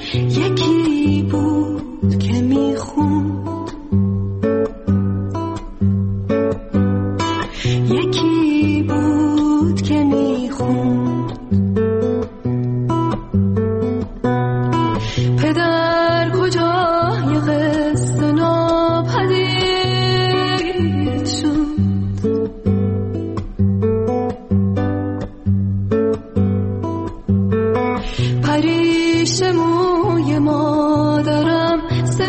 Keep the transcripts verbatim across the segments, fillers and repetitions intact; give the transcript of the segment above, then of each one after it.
یکی بود که میخوند، یکی بود که میخوند. پدر کجای قصه ناپدید شد، پریش موی مادرم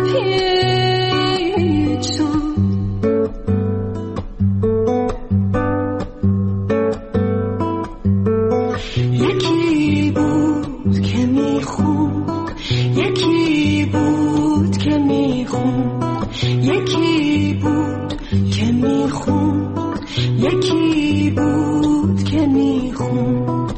سپید شد. یکی بود که میخوند، یکی بود که میخوند، یکی بود که میخوند، یکی بود که میخوند.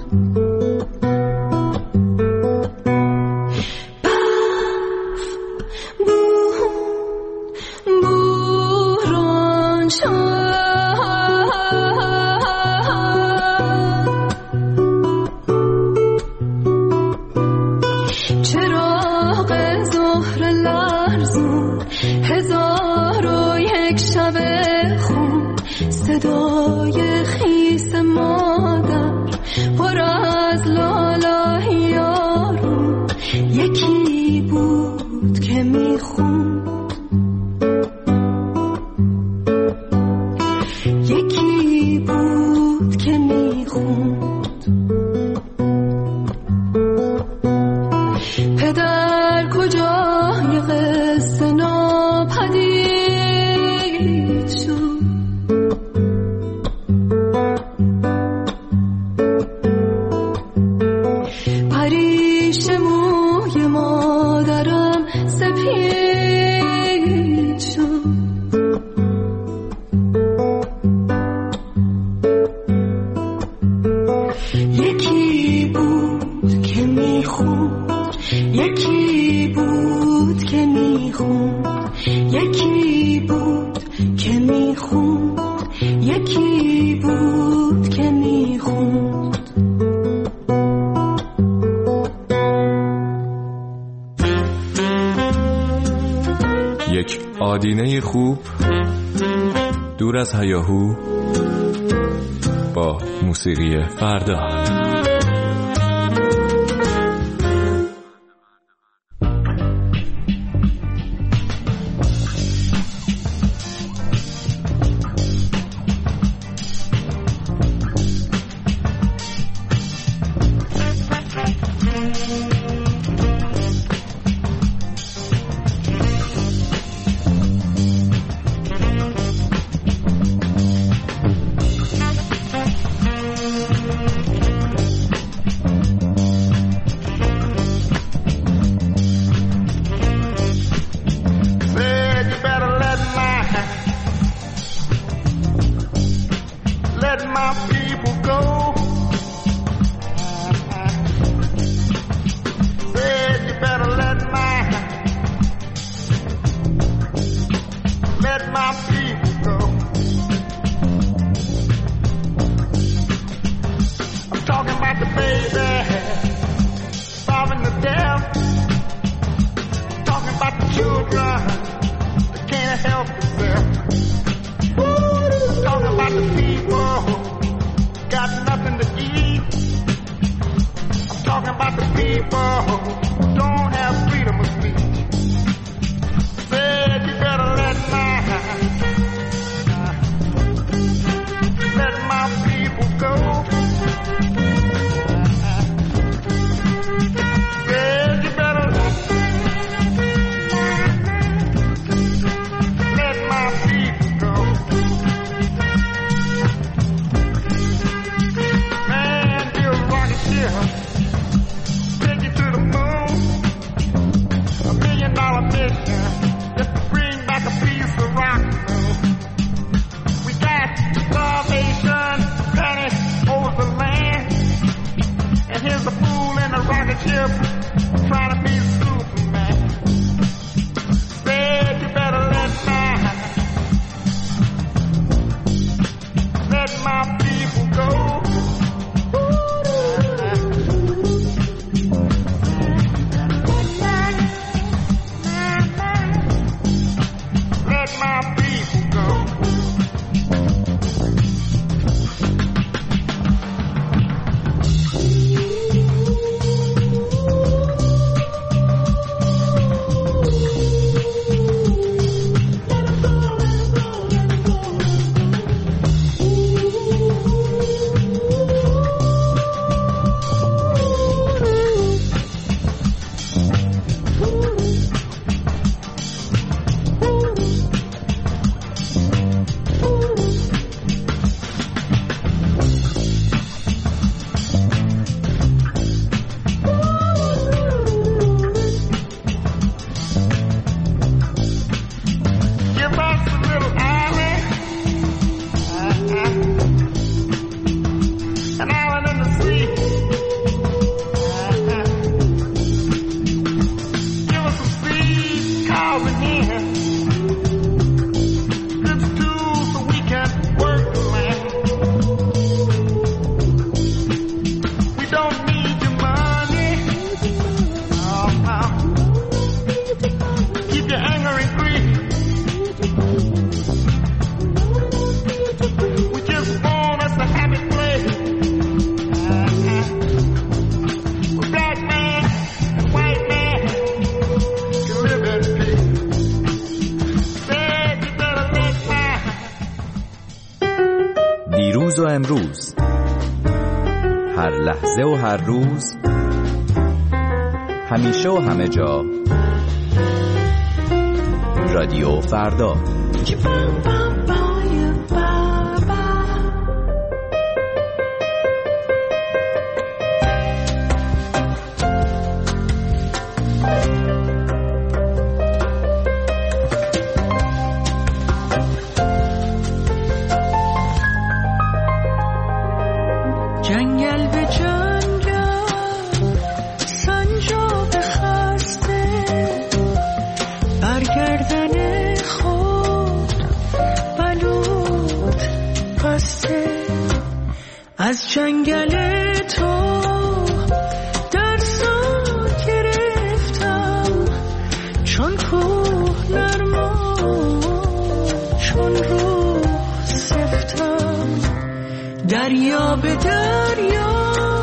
صدای خیس مادر پر از لالای یارو، یکی بود که میخوند، یکی بود که میخوند. پدر کجای قصه ناپدید شد، پریش موی مادرم سپید شد. یکی بود که میخوند، یکی بود که میخوند، یکی بود که میخوند، یکی بود که میخوند. یک آدینه خوب دور از هیاهو با موسیقی فردا. دیروز و امروز، هر لحظه و هر روز، همیشه و همه جا، رادیو فردا. جنگل به جنگل سنجاب خسته، برگردن خود بلود بسته. از جنگل تو درسا گرفتم، چون کوه نرما چون روح سفتم. دریا به دریا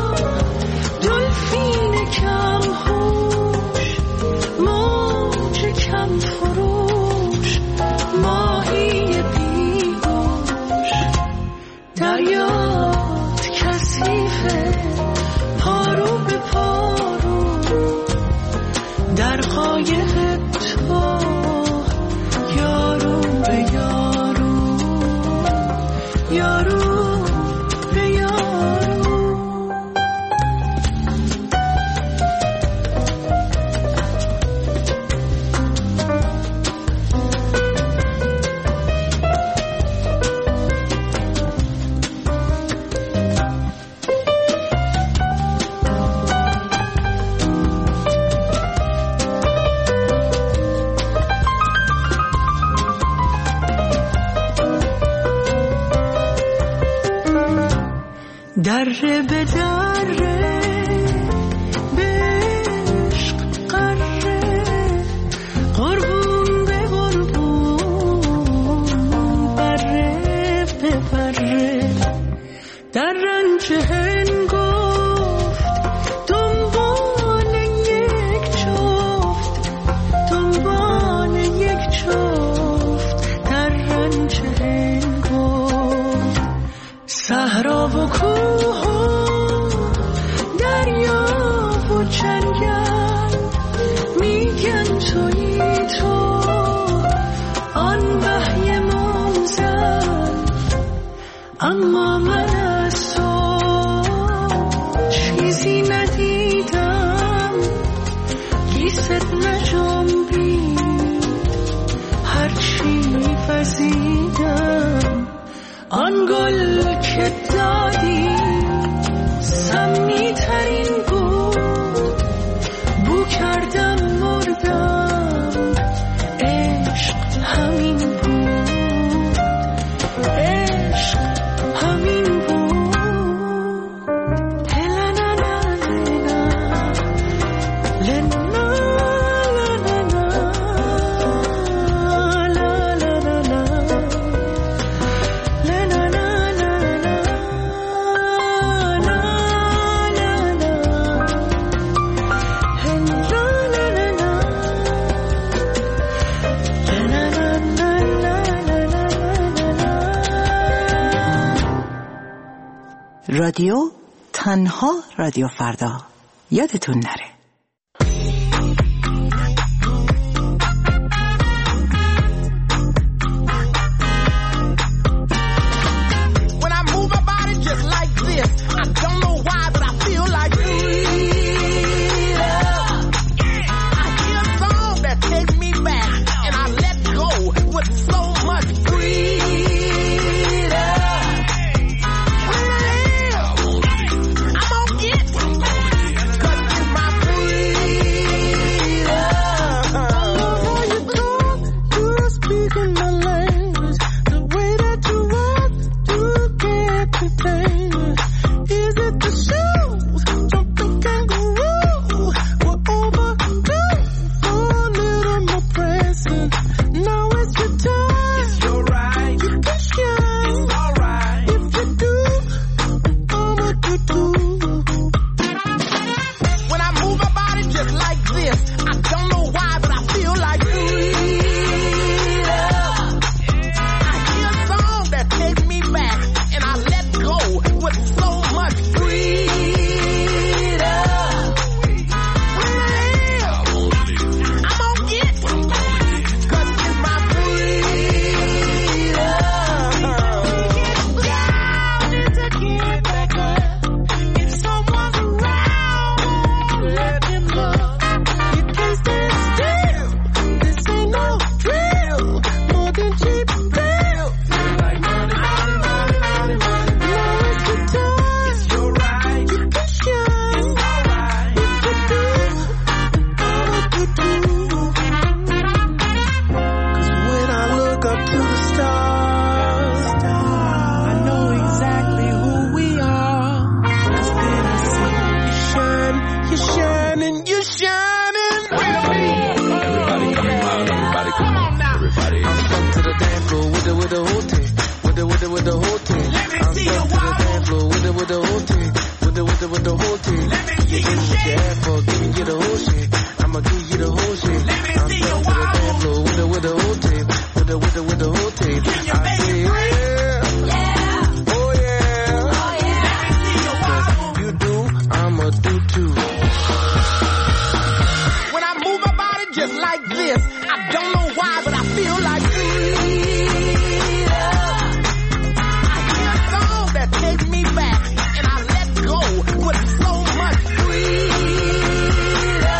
دلفین کم هوش، موج کم فروش، ماهی بیهوش. دریات کثیفه پارو به پارو، در قایق تو یارو به یارو، یارو دره به دره به عشق قره، قربون به قربون، بره به بره. در رنج هنگفت دنبال یک جفت، دنبال یک جفت. در رنج هنگفت صحرا و کوه و دریا و جنگل، میگن تویی تو آن وحی منزل. اما من از تو چیزی ندیدم، گیست نجنبید هرچی وزیدم. آن گل که دادی سمی ترین بود، بو کردم مردم، عشق همین بود، عشق همین بود. هلنا لنا لنا رادیو تنها رادیو فردا، یادتون نره. with the whole thing, with the with the with the whole thing. I'm stuck to the dance floor with the with the whole thing, with the with the with the whole thing. You give me what you ask for, giving you the whole shit. I'ma give you the whole shit. I'm stuck to the dance floor with the with the whole thing, with the with the with the whole thing. I say yeah, yeah, oh yeah, oh yeah. Cause you do, I'ma do too. When I move my body just like this, I don't know why, but I feel like take me back, and I let go with so much freedom.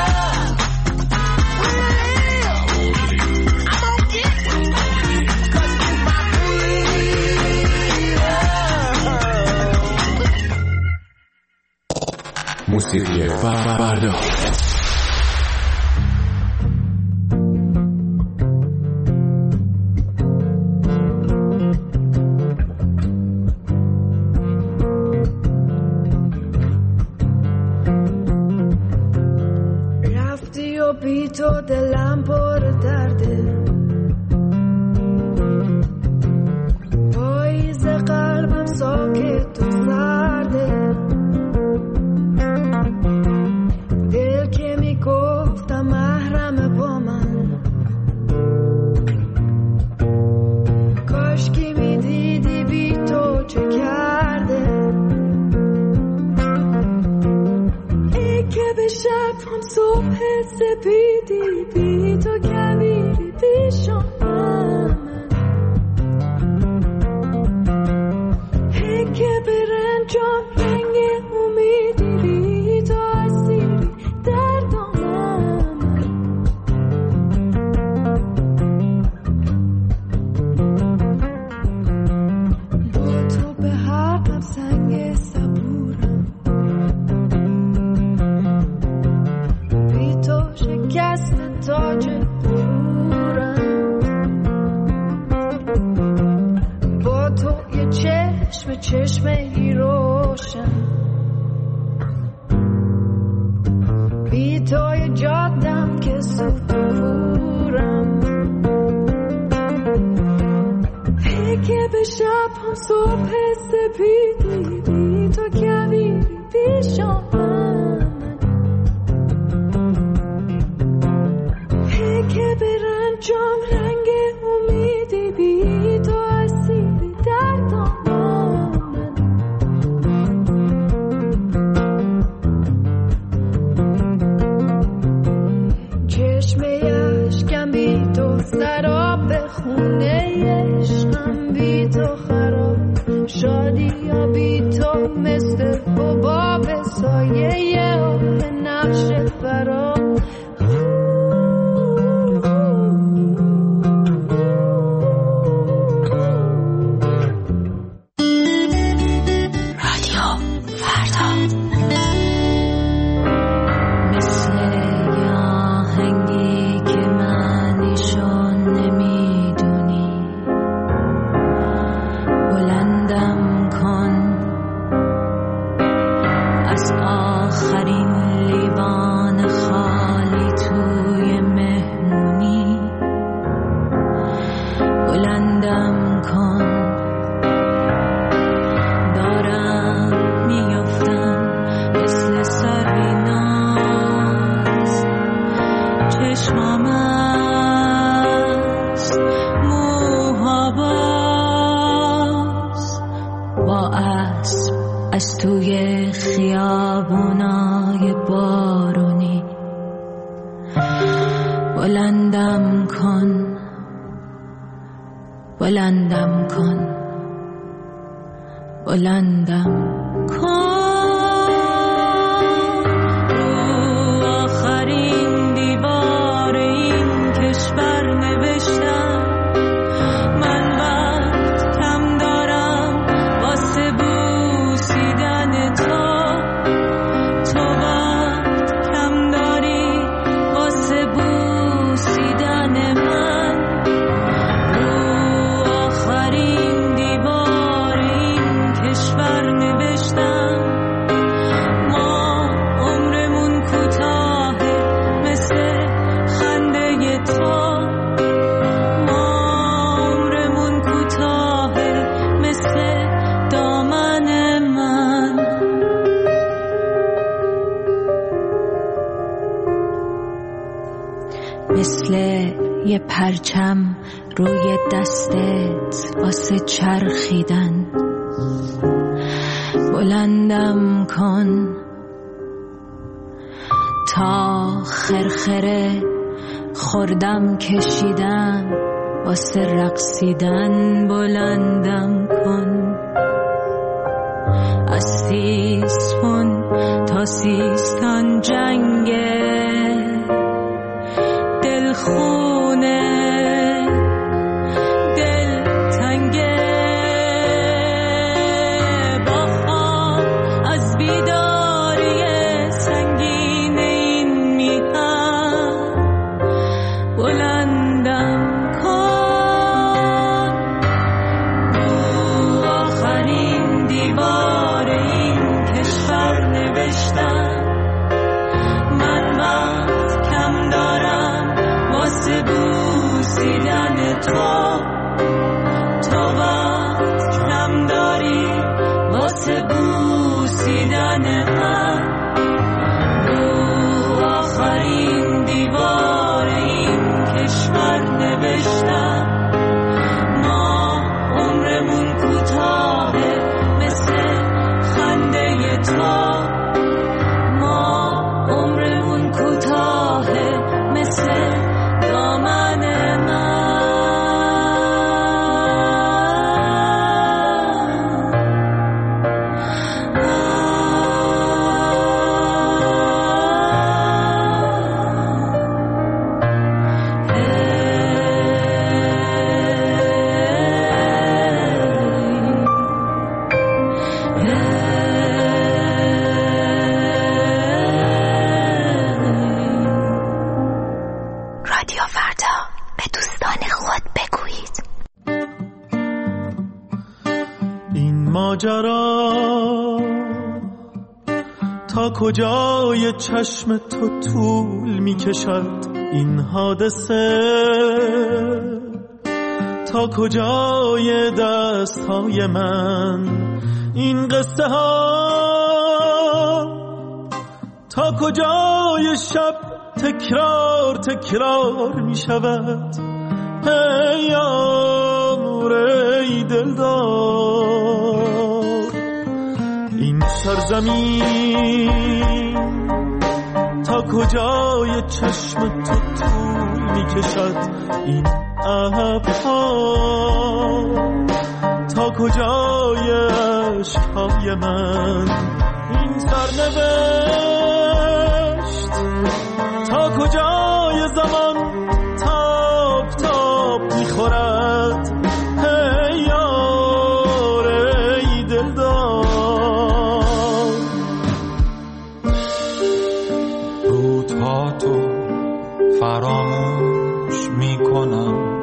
I'm gonna get it, cause it's my freedom. موسیقی فردا. بی تو دلم پر درده پاییز قلبم ساکت و سرده دل که میگفتم محرم با من کاش که میدیدی بی تو چه کرده ای که به شب هم صبح سپیدی بی تو کبیری پیشم هی که به رنجام رنگ امیدی بی تو اسیری دردانم با تو به حقم سنگ صبورم بی تو شکست تاج غرورم با تو یه چشم چشمه روشن بی تو یه جادم که سفورم هی که به شب هم صبح سپیدی بی تو کبیری پیشم که به رنجام رنگ امیدی بی تو اسیری دردانم چشمه اشکم بی تو سراب خونه عشقم بی تو خراب شادی یا بی تو مثل حباب سایه آب نقش فرام از توی خیابونای بارونی بلندم کن بلندم کن بلندم کن رو آخرین دیوار این کشور نوشتم من وقت کم دارم واسه بوسیدن تو تو وقت کم داری واسه بوسیدن من رو آخرین دیوار این کشور نوشتم مثل یه پرچم روی دستت واسه چرخیدن. بلندم کن تا خرخره خوردم کشیدن واسه رقصیدن. بلندم کن از سیسفون تا سیستان جنگه دلخونه دل تنگه. با خواب از بیداری سنگین این میهن بلندم کن. رو آخرین دیوار این کشور نوشتم من وقت کم دارم واسه بوسیدن تو. تو وقت کم داری واسه بوسیدن من. رو آخرین دیوار این کشور نوشتم ما عمرمون کوتاهه مثل خنده تو. ما عمرمون کوتاهه مثل دامن من. رادیو فردا، به دوستان خود بگویید. این ماجرا تا کجای چشم تو طول می کشد؟ این حادثه تا کجای دست های من؟ این قصه ها تا کجای شب تکرار تکرار می شود؟ ای یار ای دلدار، این سرزمین تا کجای چشم تو طول می کشد؟ این ابرها تا کجای عشقهای من؟ این سرنوشت تا کجای زمان تاب تاب میخورد؟ ای یار ای دلدار، روزها تو فراموش میکنم،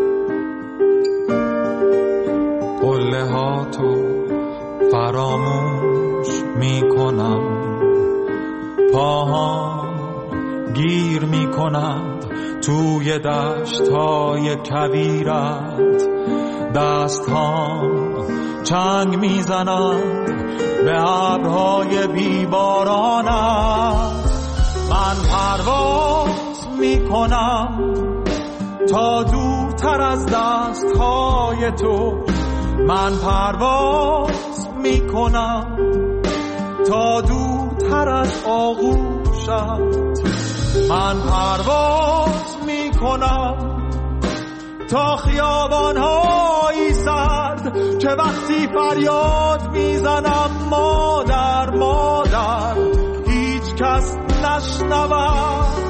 قله ها تو فراموش میکنم، پاهام گیر میکنند توی دشتای کویرت، دستهام چنگ میزنند به ابرهای بیبارانت. من پرواز میکنم تا دورتر از دستهای تو، من پرواز میکنم تا دورتر از آغوشت، من پرواز میکنم تا خیابان‌های سرد که وقتی فریاد میزنم مادر مادر هیچ کس نشنود.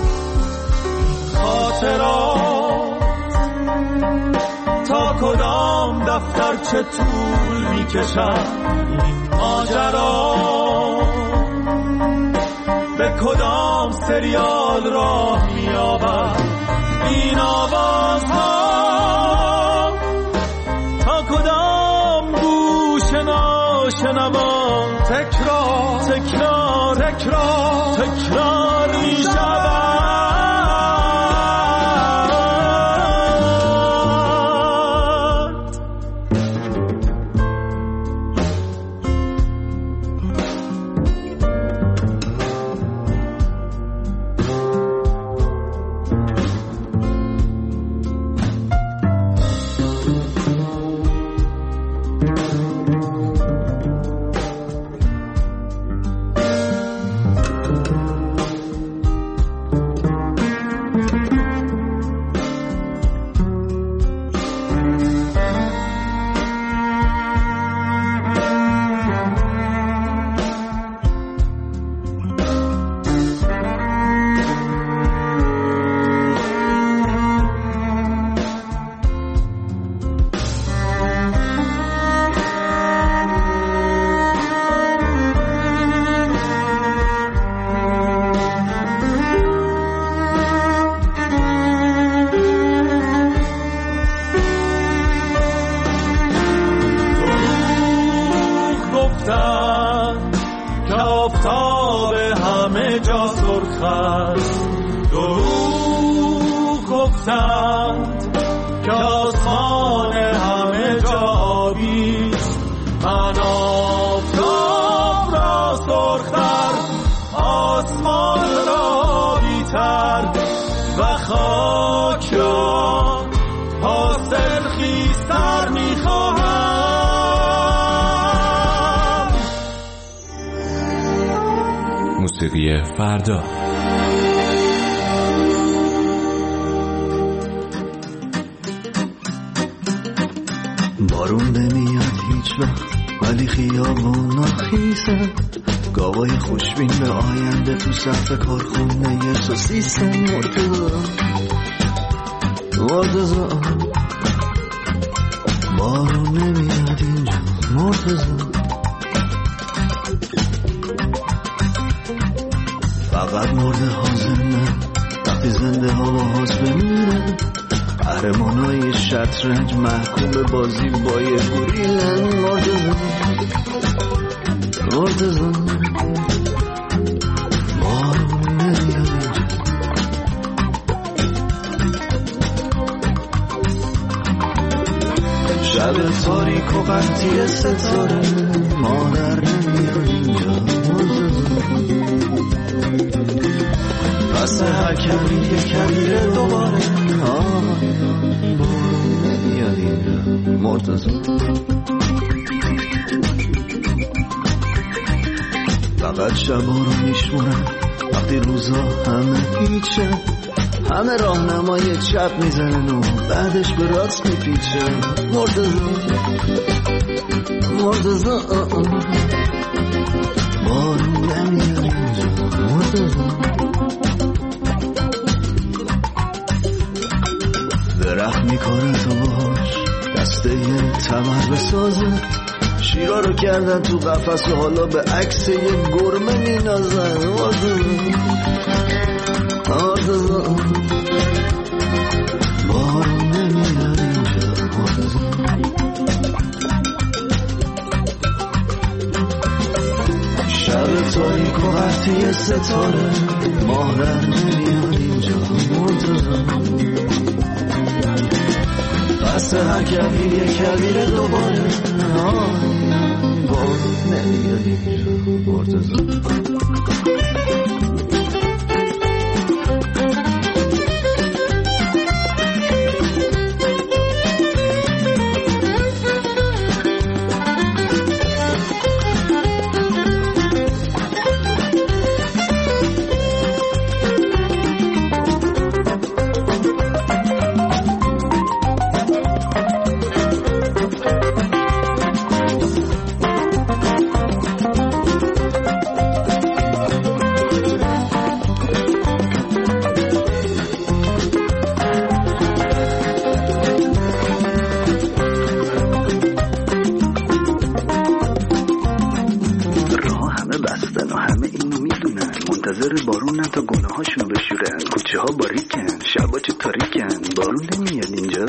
خاطرات تا کدام دفتر چه طول میکشد؟ این ماجرا به کدام سریال راه می‌یابد؟ این آوازها تا کدام گوش ناشنوا تکرار تکرار تکرار تکرار می‌شود؟ آفتاب همه جا سرخ است. دروغ گفتند که آسمان همه جا آبی است. من آفتاب را سرختر، آسمان را بیتر و خاک را حاصل خیزتر میخواهم. موسیقی فردا. بارون نمیاد هیچ وقت ولی خیابونا خیسه. گاوای خوشبین به آینده تو صف کارخونه سوسیسن. مرتضی مرتضی بارون نمیاد اینجا. مرتضی فقط مرده حاضر نه وقتی زنده ها با حاضر بمیرن. قهرمانای شطرنج محکوم به بازی با یه گوریلن. مرتضی مرتضی بارون نمیاد اینجا. شب تاریک و قطعی ستاره مادر نمیاد اینجا. پس هر کمی یه کبیره دوباره بارون نمیاد اینجا. مرتضی فقط شبا رو میشمونن وقتی روزا همه هیچه. همه راهنمای چپ میزنن و بعدش به راست میپیچن. مرتضی مرتضی بارون نمیاد اینجا. مرتضی درخت میکنه تو باش دسته یه تمر بسازه. شیرا رو کردن تو قفس و حالا به عکس یه گرمه مینازن. مرتضی مرتضی بارون نمیاد اینجا. مرتضی شب تاریک و قطعی ستاره مادر نمیاد اینجا. مرتضی پس هر کبیر یک کبیر دوباره بارون نمیاد اینجا. مرتضی بارون تا گناه هاشونو بشورن. کوچه ها باریکن شبا چه تاریکن. بارون نمیاد اینجا.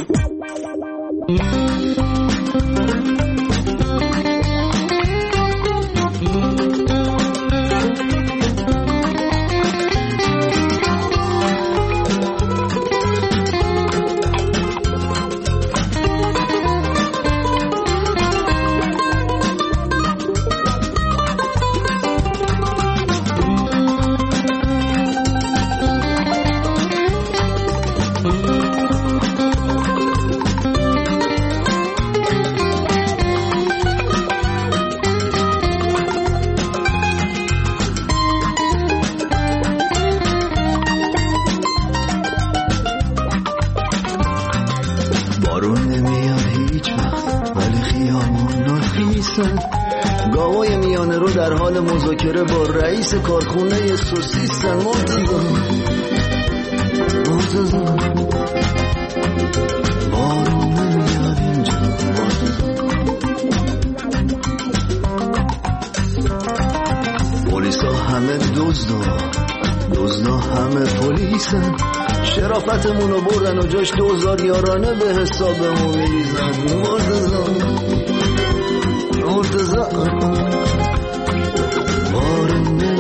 گاوای میانه رو در حال مذاکره با رئیس کارخونه سوسیسن. مرتضی مرتضی بارون نمیاد اینجا. پلیسا همه دزدا دزدا همه پلیسن. شرافتمونو بردن و جاش دوزار یارانه به حسابمون میریزن. مرتضی مرتضی بارون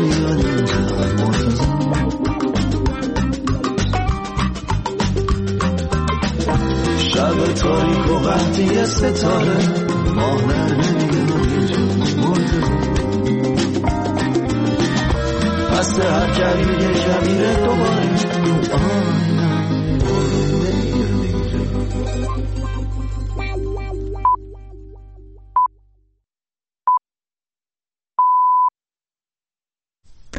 ستاره ماه در نمیگه و یه جا مرده پس هر کمی یه کمیره دوباره آه